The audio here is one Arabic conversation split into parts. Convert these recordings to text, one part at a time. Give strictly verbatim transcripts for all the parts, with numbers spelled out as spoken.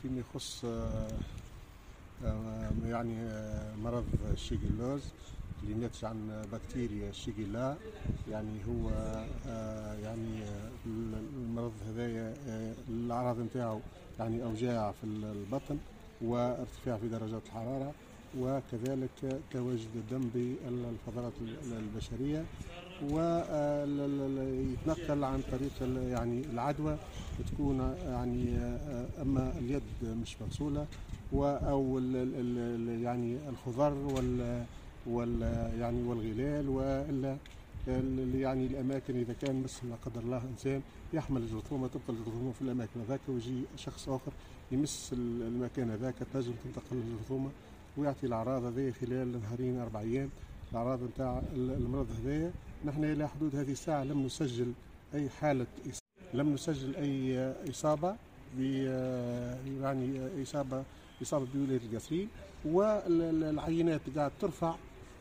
فيما يخص يعني مرض الشيجيلوز اللي ناتج عن بكتيريا الشيجيلا. يعني هو يعني المرض هذايا الأعراض نتاعو يعني أوجاع في البطن وارتفاع في درجات الحرارة، وكذلك تواجد الدم بالفضلات البشرية، ويتنقل عن طريق يعني العدوى، تكون يعني اما اليد مش مغسوله او يعني الخضر وال وال يعني والغلال، والا يعني الاماكن اذا كان مس لا قدر الله انسان يحمل الجرثومه، تبقى الجرثومه في الاماكن هذاك ويجي شخص اخر يمس المكان هذاك، تنجم تنتقل الجرثومه ويعطي الاعراض هذه خلال نهارين اربع ايام. الاعراض نتاع المرض هذايا نحن الى حدود هذه الساعه لم نسجل اي حاله لم نسجل اي اصابه ب يعني اصابه اصابه بولايه القصرين، والعينات قاعد ترفع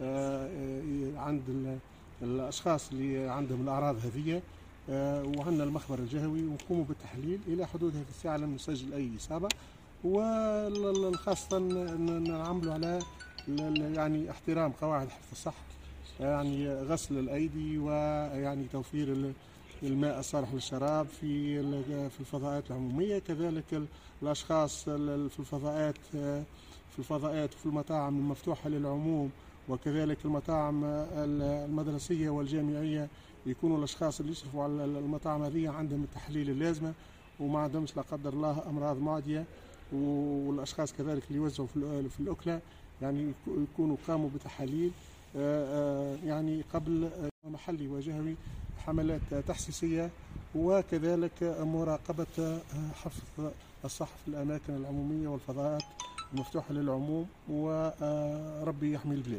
عند الاشخاص اللي عندهم الاعراض هذه، وعندنا المخبر الجهوي ونقوموا بالتحليل. الى حدود هذه الساعه لم نسجل اي اصابه، وخاصه نعملوا على يعني احترام قواعد حفظ الصحه، يعني غسل الايدي ويعني توفير الماء الصالح للشراب في في الفضاءات العموميه، كذلك الاشخاص في الفضاءات في الفضاءات وفي المطاعم المفتوحه للعموم، وكذلك المطاعم المدرسيه والجامعيه، يكونوا الاشخاص اللي يشرفوا على المطاعم هذه عندهم التحاليل اللازمه وما عندهمش لا قدر الله امراض معديه، والاشخاص كذلك اللي يوزعوا في الاكله يعني يكونوا قاموا بتحاليل يعني قبل محلي وجهوي، حملات تحسيسيه، وكذلك مراقبه حفظ الصحه في الاماكن العموميه والفضاءات المفتوحه للعموم، وربي يحمي البلاد.